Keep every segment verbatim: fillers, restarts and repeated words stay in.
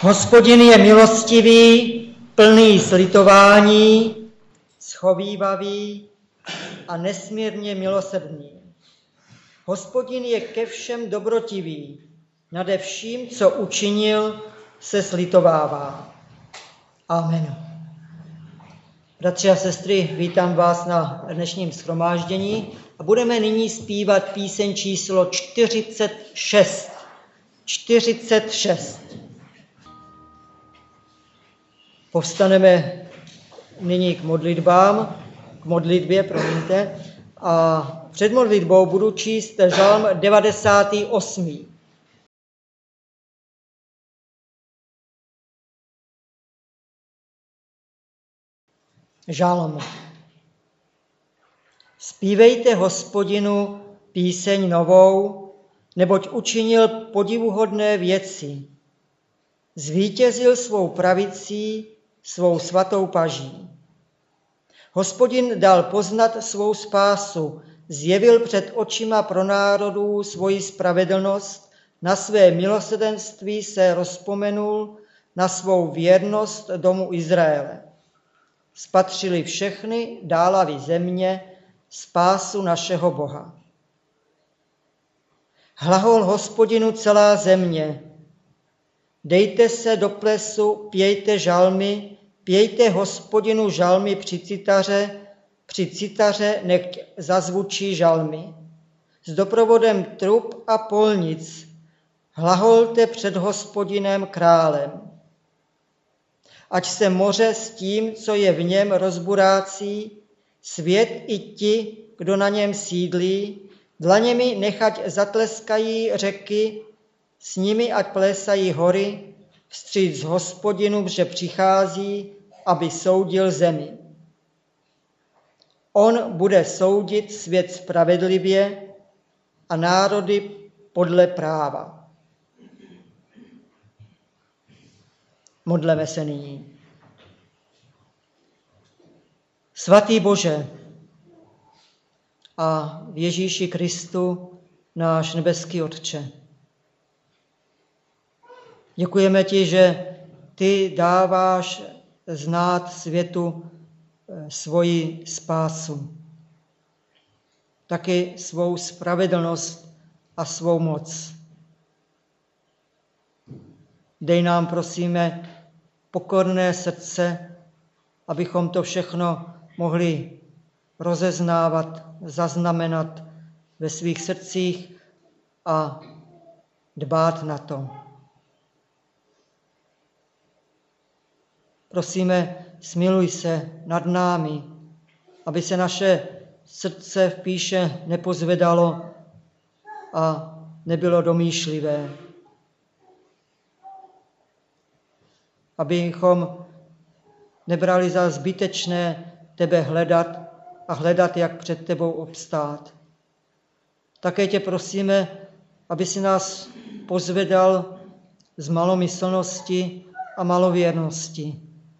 Hospodin je milostivý, plný slitování, schovívavý a nesmírně milosrdný. Hospodin je ke všem dobrotivý, nade vším, co učinil, se slitovává. Amen. Bratři a sestry, vítám vás na dnešním shromáždění a budeme nyní zpívat píseň číslo čtyřicet šest. čtyřicet šest. Povstaneme nyní k modlitbám, k modlitbě, promiňte, a před modlitbou budu číst žalm devadesátý osmý. Žalm. Zpívejte Hospodinu píseň novou, neboť učinil podivuhodné věci. Zvítězil svou pravicí, svou svatou paží. Hospodin dal poznat svou spásu, zjevil před očima pro národů svoji spravedlnost, na své milosrdenství se rozpomenul, na svou věrnost domu Izraele. Spatřili všechny dálavy země spásu našeho Boha. Hlahol Hospodinu celá země, dejte se do plesu, pějte žalmy, pějte Hospodinu žalmy při citaře, při citaře nechť zazvučí žalmy. S doprovodem trub a polnic hlaholte před Hospodinem králem. Ať se moře s tím, co je v něm, rozburácí, svět i ti, kdo na něm sídlí, dlaněmi nechať zatleskají řeky, s nimi ať plésají hory, vstříc Hospodinu, že přichází, aby soudil zemi. On bude soudit svět spravedlivě a národy podle práva. Modleme se nyní. Svatý Bože a v Ježíši Kristu, náš nebeský Otče, děkujeme ti, že ty dáváš znát světu svoji spásu, taky svou spravedlnost a svou moc. Dej nám, prosíme, pokorné srdce, abychom to všechno mohli rozeznávat, zaznamenat ve svých srdcích a dbát na to. Prosíme, smiluj se nad námi, aby se naše srdce v píše nepozvedalo a nebylo domýšlivé. Abychom nebrali za zbytečné tebe hledat a hledat, jak před tebou obstát. Také tě prosíme, aby si nás pozvedal z malomyslnosti a malověrnosti.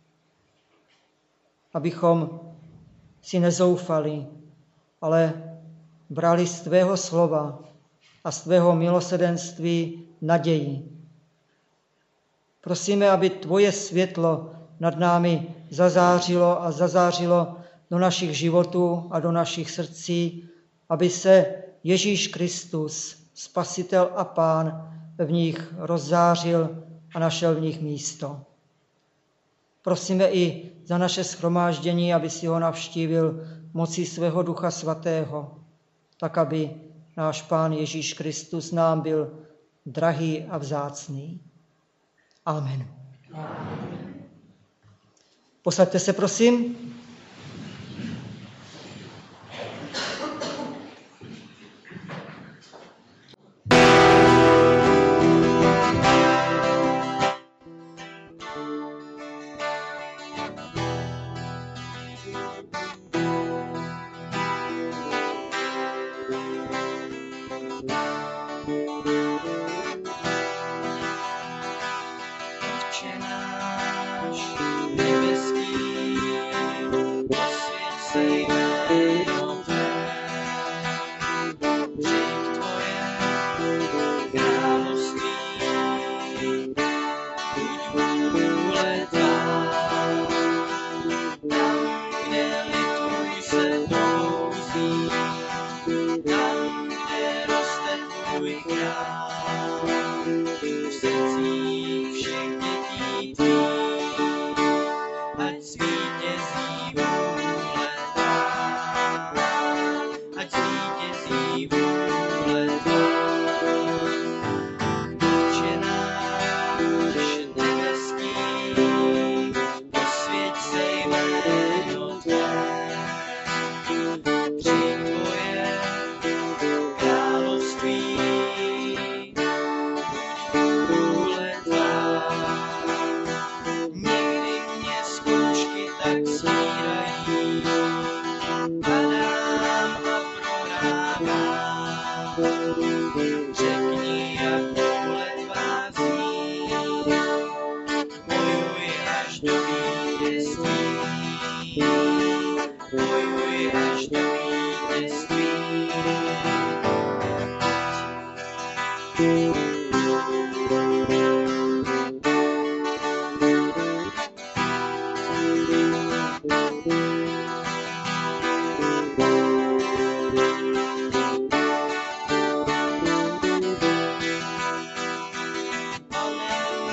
Abychom si nezoufali, ale brali z tvého slova a z tvého milosrdenství naději. Prosíme, aby tvoje světlo nad námi zazářilo a zazářilo do našich životů a do našich srdcí, aby se Ježíš Kristus, Spasitel a Pán, v nich rozzářil a našel v nich místo. Prosíme i za naše shromáždění, aby si ho navštívil mocí svého Ducha Svatého, tak aby náš Pán Ježíš Kristus nám byl drahý a vzácný. Amen. Amen. Posaďte se, prosím.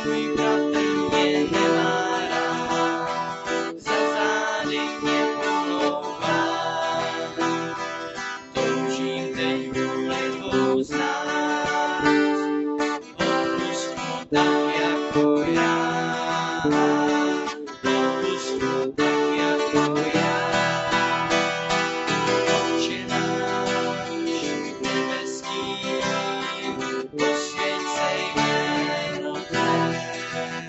můj bratr mě nemá rád, za zády mě pomlouvá. Toužím teď vůli tvou znát, odpusť mu tak jako já. Odpusť mu tak jako já. Otče náš nebeský, posvěť se jméno tvé.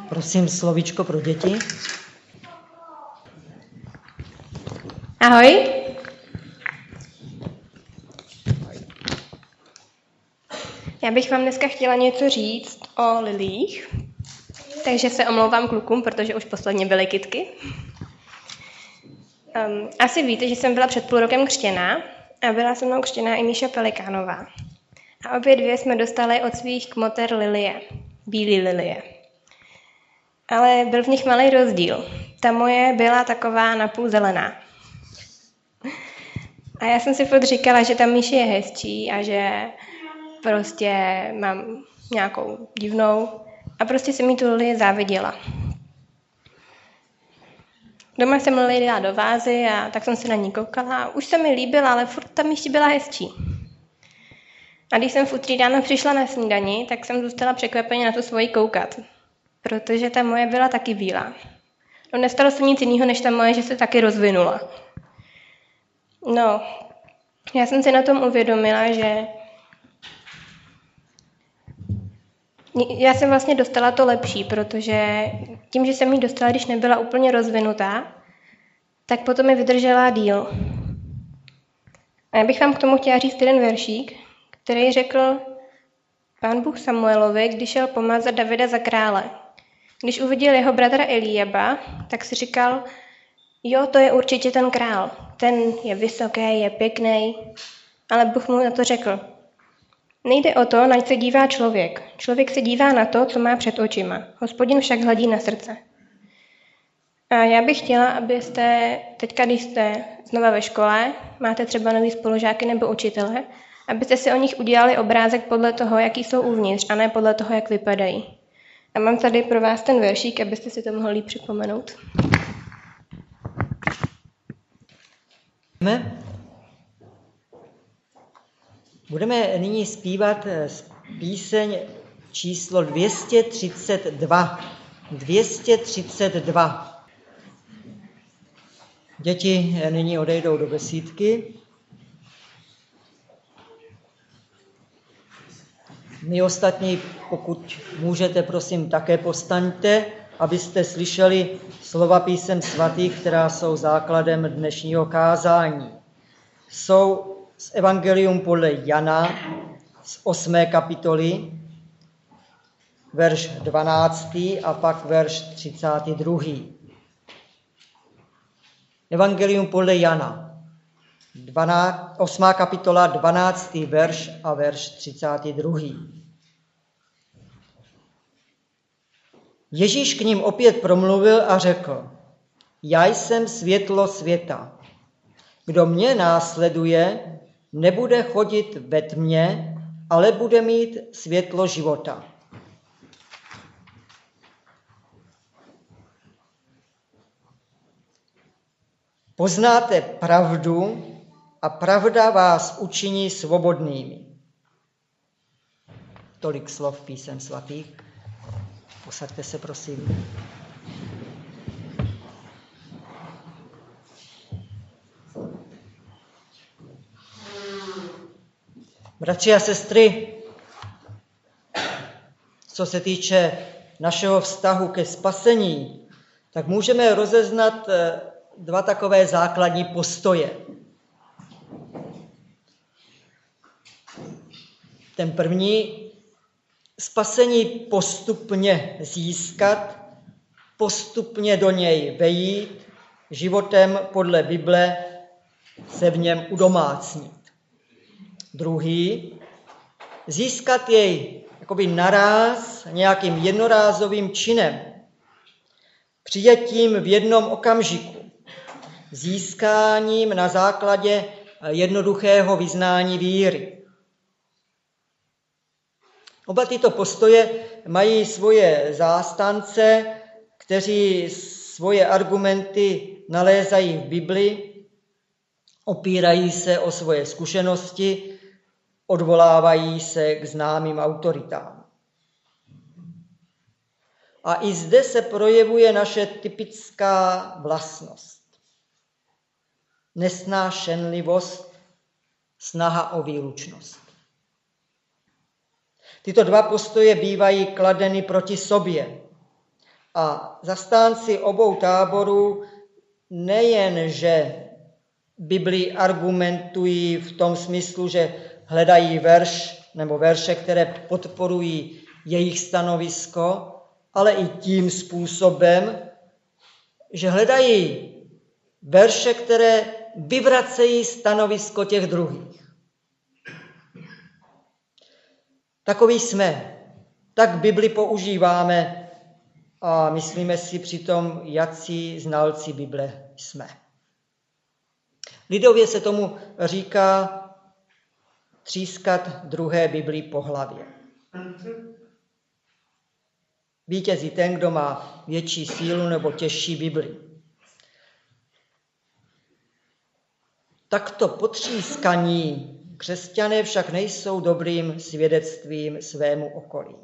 Prosím, slovíčko pro děti. Ahoj. Já bych vám dneska chtěla něco říct o lilích, takže se omlouvám klukům, protože už posledně byly kytky. Um, asi víte, že jsem byla před půl rokem křtěná a byla se mnou křtěná i Míša Pelikánová. A obě dvě jsme dostali od svých kmoter lilie, bílý lilie. Ale byl v nich malý rozdíl. Ta moje byla taková napůl zelená. A já jsem si furt říkala, že ta Míše je hezčí a že prostě mám nějakou divnou. A prostě jsem jí tu lilii záviděla. Doma jsem lilii dala do vázy a tak jsem se na ní koukala a už se mi líbila, ale furt ta Míši byla hezčí. A když jsem v úterý ráno přišla na snídani, tak jsem zůstala překvapeně na tu svoji koukat. Protože ta moje byla taky bílá. No nestalo se nic jiného, než ta moje, že se taky rozvinula. No, já jsem si na tom uvědomila, že já jsem vlastně dostala to lepší, protože tím, že jsem ji dostala, když nebyla úplně rozvinutá, tak potom mi vydržela díl. A já bych vám k tomu chtěla říct jeden veršík, který řekl Pán Bůh Samuelovi, když šel pomazat Davida za krále. Když uviděl jeho bratra Eliaba, tak si říkal, jo, to je určitě ten král. Ten je vysoký, je pěkný. Ale Bůh mu na to řekl, nejde o to, nač se dívá člověk. Člověk se dívá na to, co má před očima. Hospodin však hledí na srdce. A já bych chtěla, abyste, teďka, když jste znova ve škole, máte třeba nový spolužáky nebo učitele, abyste si o nich udělali obrázek podle toho, jaký jsou uvnitř, a ne podle toho, jak vypadají. A mám tady pro vás ten veršík, abyste si to mohli připomenout. Budeme nyní zpívat píseň číslo dvě stě třicet dva. dvě stě třicet dva. Děti nyní odejdou do besídky. My ostatní, pokud můžete, prosím, také povstaňte, abyste slyšeli slova písem svatých, která jsou základem dnešního kázání. Jsou z Evangelium podle Jana z osmé kapitoly, verš dvanáctý a pak verš třicátý druhý. Evangelium podle Jana, osmá kapitola, dvanáctý verš a verš třicátý druhý. Ježíš k ním opět promluvil a řekl, já jsem světlo světa. Kdo mě následuje, nebude chodit ve tmě, ale bude mít světlo života. Poznáte pravdu a pravda vás učiní svobodnými. Tolik slov písem svatých. Posaďte se, prosím. Bratři a sestry, co se týče našeho vztahu ke spasení, tak můžeme rozeznat dva takové základní postoje. Ten první, spasení postupně získat, postupně do něj vejít, životem podle Bible se v něm udomácnit. Druhý, získat jej jakoby naráz nějakým jednorázovým činem, přijetím v jednom okamžiku, získáním na základě jednoduchého vyznání víry. Oba tyto postoje mají svoje zástance, kteří svoje argumenty nalézají v Bibli, opírají se o svoje zkušenosti, odvolávají se k známým autoritám. A i zde se projevuje naše typická vlastnost. Nesnášenlivost, snaha o výlučnost. Tyto dva postoje bývají kladeny proti sobě. A zastánci obou táborů nejen, že Biblii argumentují v tom smyslu, že hledají verš nebo verše, které podporují jejich stanovisko, ale i tím způsobem, že hledají verše, které vyvracejí stanovisko těch druhých. Takový jsme. Tak Bibli používáme a myslíme si přitom, jací znalci Bible jsme. Lidově se tomu říká třískat druhé Bibli po hlavě. Vítězí ten, kdo má větší sílu nebo těžší Bibli. Takto potřískaní křesťané však nejsou dobrým svědectvím svému okolí.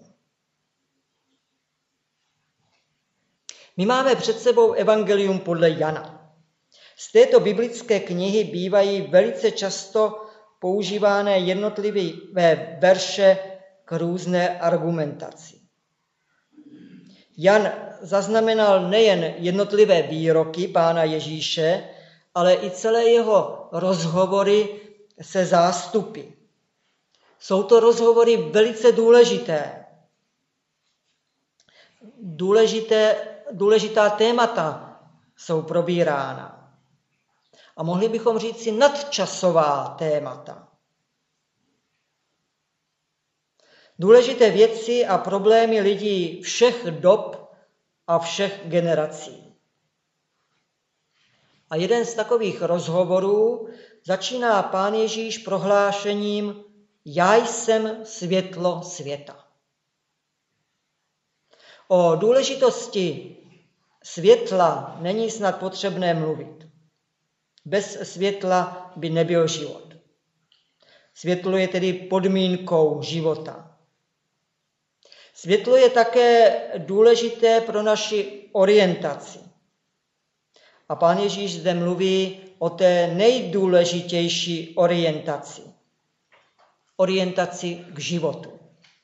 My máme před sebou evangelium podle Jana. Z této biblické knihy bývají velice často používané jednotlivé verše k různé argumentaci. Jan zaznamenal nejen jednotlivé výroky Pána Ježíše, ale i celé jeho rozhovory se zástupy. Jsou to rozhovory velice důležité. Důležité, důležitá témata jsou probírána. A mohli bychom říct si nadčasová témata. Důležité věci a problémy lidí všech dob a všech generací. A jeden z takových rozhovorů začíná Pán Ježíš prohlášením: Já jsem světlo světa. O důležitosti světla není snad potřebné mluvit. Bez světla by nebyl život. Světlo je tedy podmínkou života. Světlo je také důležité pro naši orientaci. A Pán Ježíš zde mluví o té nejdůležitější orientaci. Orientaci k životu.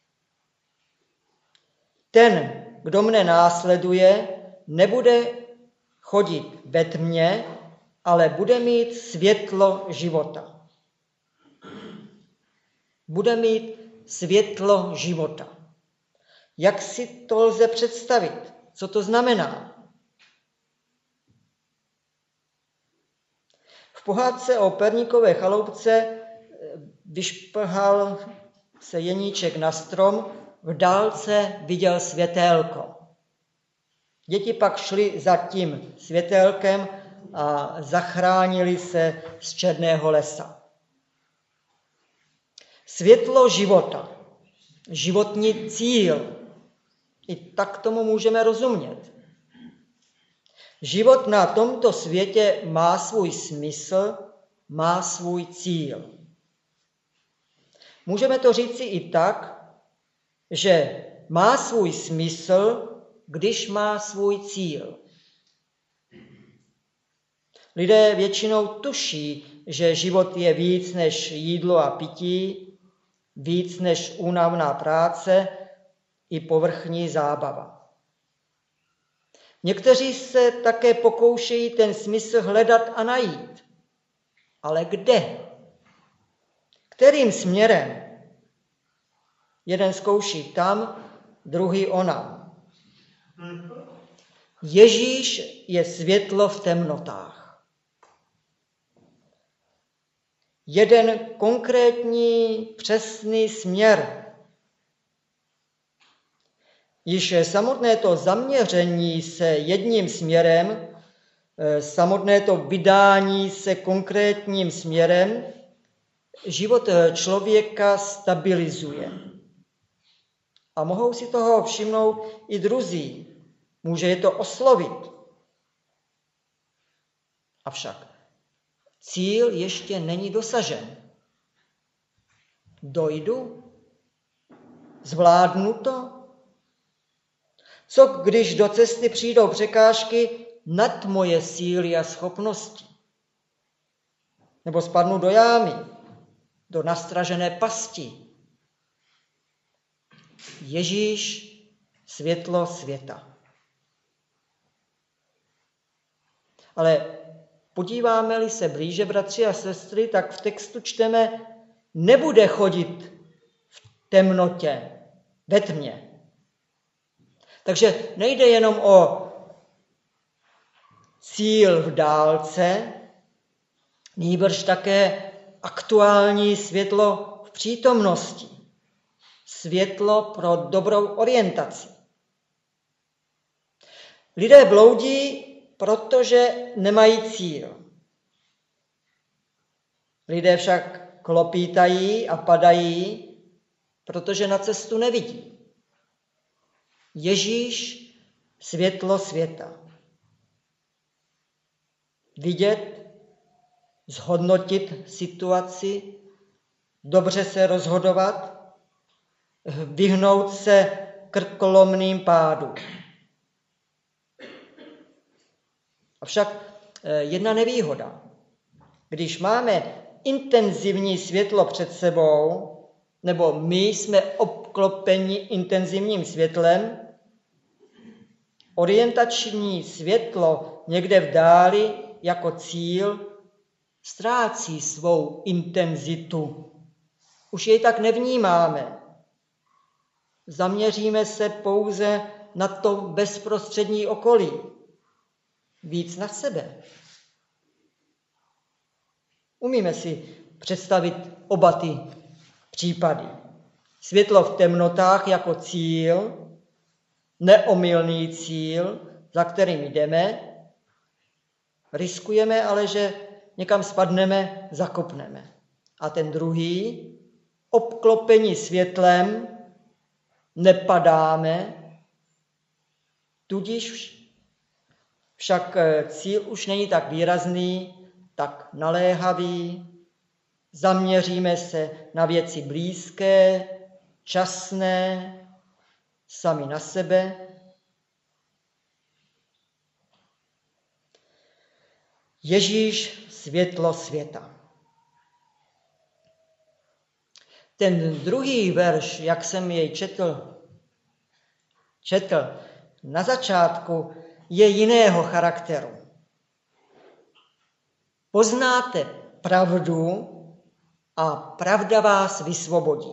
Ten, kdo mne následuje, nebude chodit ve tmě, ale bude mít světlo života. Bude mít světlo života. Jak si to lze představit? Co to znamená? V pohádce o perníkové chaloupce vyšplhal se jeníček na strom, v dálce viděl světélko. Děti pak šly za tím světélkem a zachránili se z černého lesa. Světlo života, životní cíl. I tak tomu můžeme rozumět. Život na tomto světě má svůj smysl, má svůj cíl. Můžeme to říci i tak, že má svůj smysl, když má svůj cíl. Lidé většinou tuší, že život je víc než jídlo a pití, víc než únavná práce i povrchní zábava. Někteří se také pokoušejí ten smysl hledat a najít. Ale kde? Kterým směrem? Jeden zkouší tam, druhý onam. Ježíš je světlo v temnotách. Jeden konkrétní, přesný směr. Již samotné to zaměření se jedním směrem, samotné to vydání se konkrétním směrem, život člověka stabilizuje. A mohou si toho všimnout i druzí. Může je to oslovit. Avšak cíl ještě není dosažen. Dojdu? Zvládnu to? Co když do cesty přijdou překážky nad moje síly a schopnosti? Nebo spadnu do jámy, do nastražené pasti? Ježíš, světlo světa. Ale podíváme-li se blíže, bratři a sestry, tak v textu čteme, nebude chodit v temnotě, ve tmě. Takže nejde jenom o cíl v dálce, nýbrž také aktuální světlo v přítomnosti. Světlo pro dobrou orientaci. Lidé bloudí, protože nemají cíl. Lidé však klopítají a padají, protože na cestu nevidí. Ježíš, světlo světa. Vidět, zhodnotit situaci, dobře se rozhodovat, vyhnout se krkolomným pádům. Avšak jedna nevýhoda. Když máme intenzivní světlo před sebou, nebo my jsme obklopeni intenzivním světlem, orientační světlo někde v dáli jako cíl ztrácí svou intenzitu. Už jej tak nevnímáme. Zaměříme se pouze na to bezprostřední okolí. Víc na sebe. Umíme si představit oba ty případy. Světlo v temnotách jako cíl, neomylný cíl, za kterým jdeme, riskujeme ale, že někam spadneme, zakopneme. A ten druhý, obklopení světlem, nepadáme, tudíž však cíl už není tak výrazný, tak naléhavý, zaměříme se na věci blízké, časné, sami na sebe. Ježíš, světlo světa. Ten druhý verš, jak jsem jej četl, četl na začátku, je jiného charakteru. Poznáte pravdu a pravda vás vysvobodí.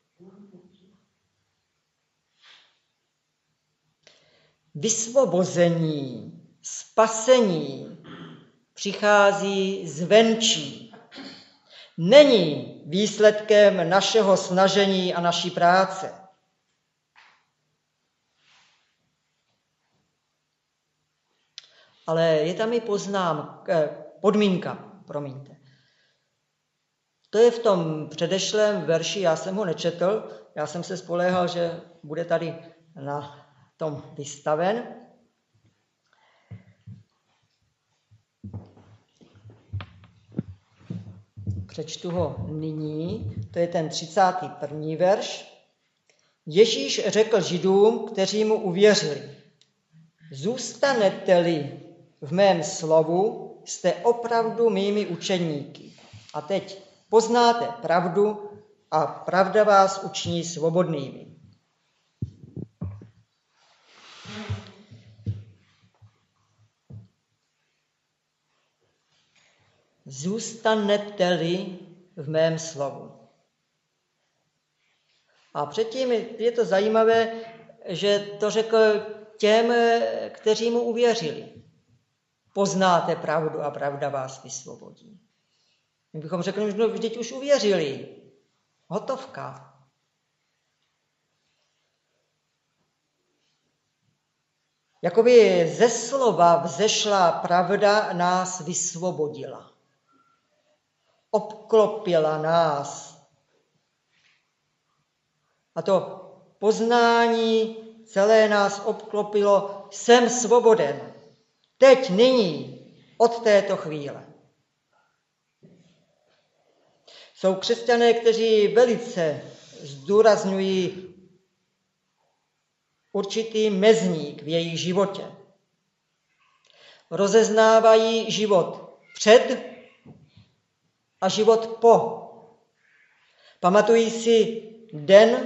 Vysvobození, spasení přichází zvenčí. Není výsledkem našeho snažení a naší práce. Ale je tam i poznám, podmínka, promiňte. To je v tom předešlém verši, já jsem ho nečetl, já jsem se spoléhal, že bude tady na tom vystaven. Přečtu ho nyní, to je ten třicátý první verš. Ježíš řekl Židům, kteří mu uvěřili, zůstanete-li v mém slovu, jste opravdu mými učeníky. A teď poznáte pravdu a pravda vás učiní svobodnými. Zůstanete-li v mém slovu. A předtím je to zajímavé, že to řekl těm, kteří mu uvěřili. Poznáte pravdu a pravda vás vysvobodí. My bychom řekli, že no, vždyť už uvěřili. Hotovka. Jakoby ze slova vzešlá pravda nás vysvobodila. Obklopila nás. A to poznání celé nás obklopilo, jsem svoboden. Teď, nyní, od této chvíle. Jsou křesťané, kteří velice zdůrazňují určitý mezník v jejich životě. Rozeznávají život před a život po. Pamatují si den,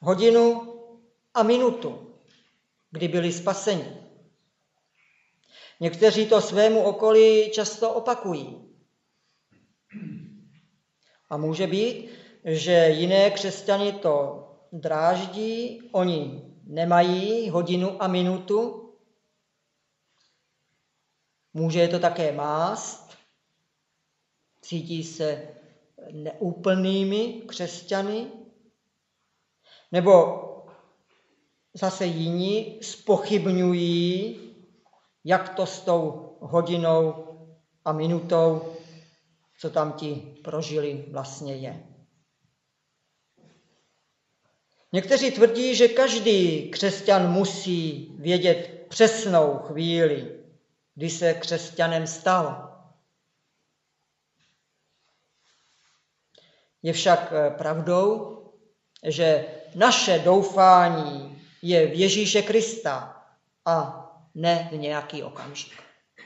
hodinu a minutu, kdy byli spaseni. Někteří to svému okolí často opakují. A může být, že jiné křesťany to dráždí, oni nemají hodinu a minutu. Může je to také mást, cítí se neúplnými křesťany, nebo zase jiní zpochybňují, jak to s tou hodinou a minutou, co tam ti prožili, vlastně je. Někteří tvrdí, že každý křesťan musí vědět přesnou chvíli, kdy se křesťanem stal. Je však pravdou, že naše doufání je v Ježíše Krista a ne v nějaký okamžik.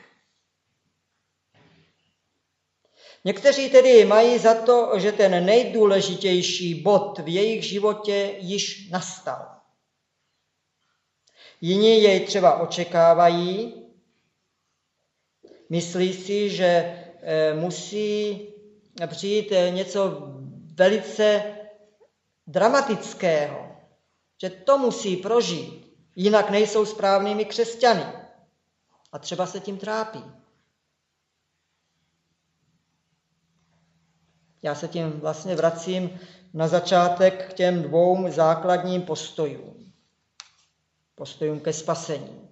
Někteří tedy mají za to, že ten nejdůležitější bod v jejich životě již nastal. Jiní jej třeba očekávají, myslí si, že musí přijít něco velice dramatického, že to musí prožít, jinak nejsou správnými křesťany. A třeba se tím trápí. Já se tím vlastně vracím na začátek k těm dvou základním postojům. Postojům ke spasení.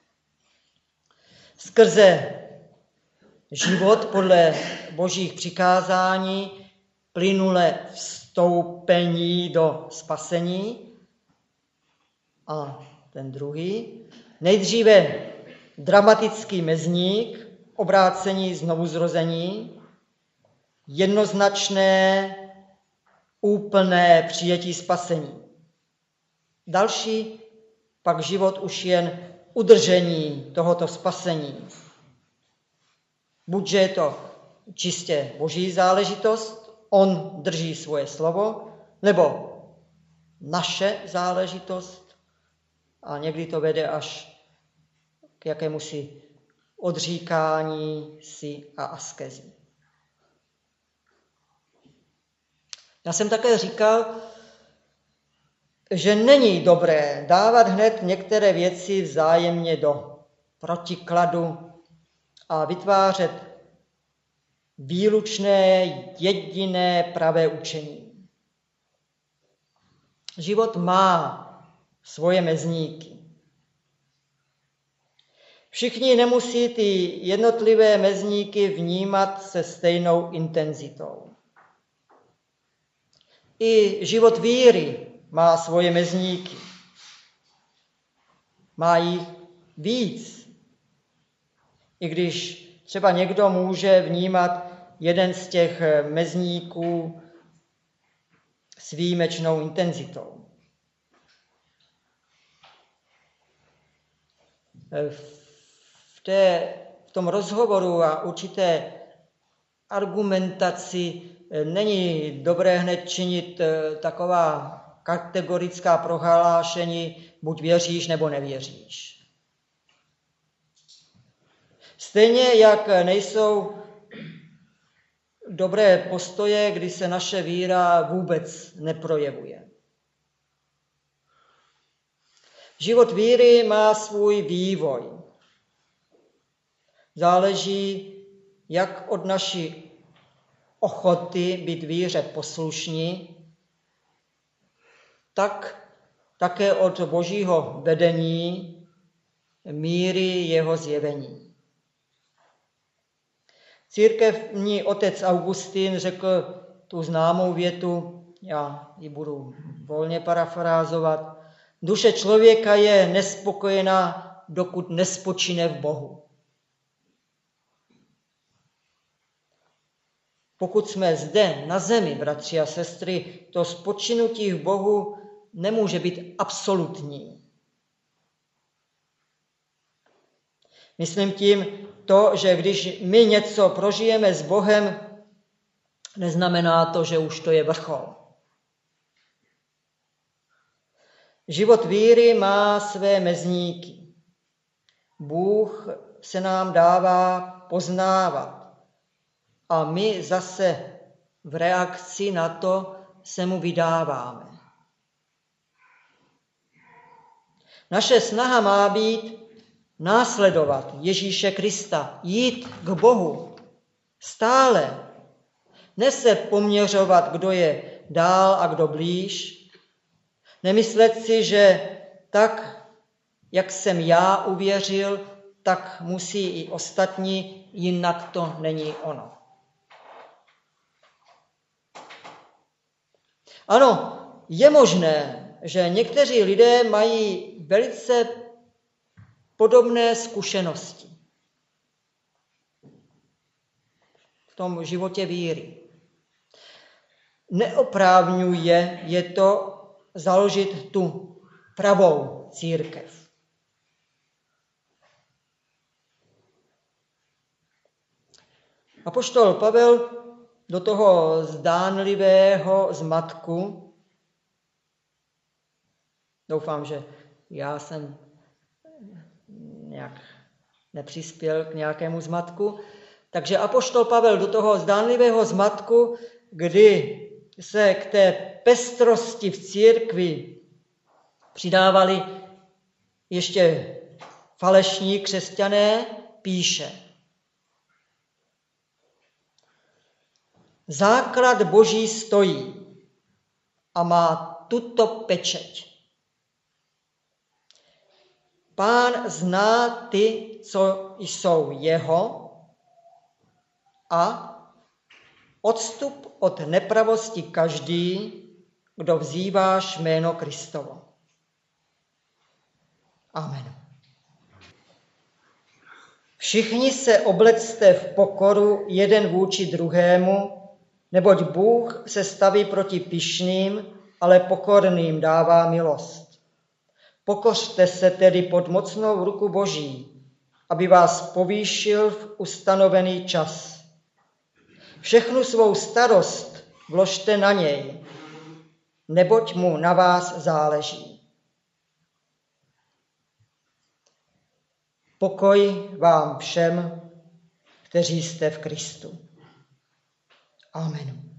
Skrze život podle božích přikázání, plynule vstoupení do spasení. A ten druhý, nejdříve dramatický mezník, obrácení, znovuzrození, jednoznačné, úplné přijetí spasení. Další pak život už jen udržení tohoto spasení. Buďže je to čistě boží záležitost, on drží svoje slovo, nebo naše záležitost a někdy to vede až k jakémusi odříkání si a askezi. Já jsem také říkal, že není dobré dávat hned některé věci vzájemně do protikladu a vytvářet výlučné, jediné pravé učení. Život má svoje mezníky. Všichni nemusí ty jednotlivé mezníky vnímat se stejnou intenzitou. I život víry má svoje mezníky. Má jich víc. I když třeba někdo může vnímat jeden z těch mezníků s výjimečnou intenzitou. V, té, v tom rozhovoru a určité argumentaci není dobré hned činit taková kategorická prohlášení, buď věříš nebo nevěříš. Stejně jak nejsou dobré postoje, kdy se naše víra vůbec neprojevuje. Život víry má svůj vývoj. Záleží jak od naší ochoty být víře poslušní, tak také od božího vedení, míry jeho zjevení. Církevní otec Augustín řekl tu známou větu, já ji budu volně parafrázovat, duše člověka je nespokojená, dokud nespočine v Bohu. Pokud jsme zde na zemi, bratři a sestry, to spočinutí v Bohu nemůže být absolutní. Myslím tím to, že když my něco prožijeme s Bohem, neznamená to, že už to je vrchol. Život víry má své mezníky. Bůh se nám dává poznávat. A my zase v reakci na to se mu vydáváme. Naše snaha má být následovat Ježíše Krista, jít k Bohu stále. Ne se poměřovat, kdo je dál a kdo blíž. Nemyslet si, že tak, jak jsem já uvěřil, tak musí i ostatní, jinak to není ono. Ano, je možné, že někteří lidé mají velice podobné zkušenosti v tom životě víry. Neoprávňuje je to založit tu pravou církev. Apoštol Pavel do toho zdánlivého zmatku, doufám, že já jsem nějak nepřispěl k nějakému zmatku, takže apoštol Pavel do toho zdánlivého zmatku, kdy se k té pestrosti v církvi přidávali ještě falešní křesťané, píše: Základ Boží stojí a má tuto pečeť. Pán zná ty, co jsou jeho, a odstup od nepravosti každý, kdo vzýváš jméno Kristovo. Amen. Všichni se oblecte v pokoru jeden vůči druhému, neboť Bůh se staví proti pyšným, ale pokorným dává milost. Pokořte se tedy pod mocnou ruku Boží, aby vás povýšil v ustanovený čas. Všechnu svou starost vložte na něj, neboť mu na vás záleží. Pokoj vám všem, kteří jste v Kristu. Amen.